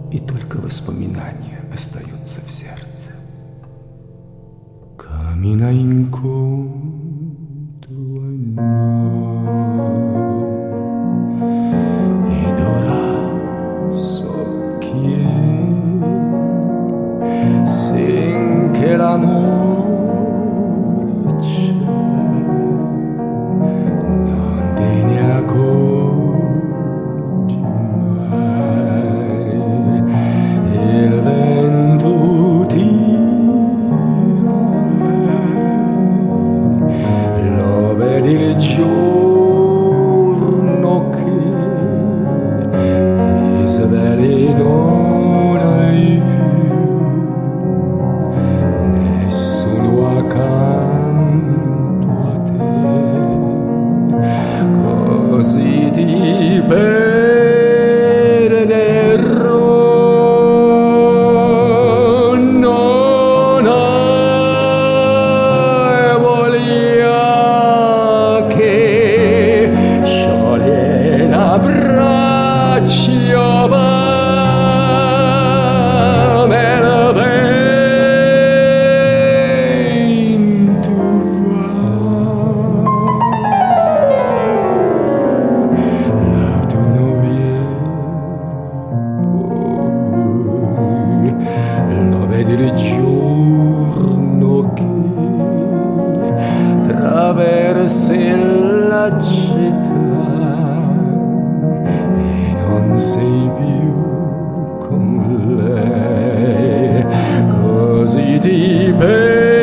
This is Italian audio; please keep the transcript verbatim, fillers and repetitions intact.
и только воспоминания остаются в сердце. Camina incontro a noi ed ora so chi è, sin che l'amore c'è, non te ne accorgi mai. Il vento tira, vedi il giorno che ti svegli, non hai più nessuno accanto a te, così ti perderò. Non hai voglia che scioglie l'abbraccio, va nel vento va, l'autunno viene poi, lo vedi il giorno che traversi la città e non sei più con lei, così ti perdi.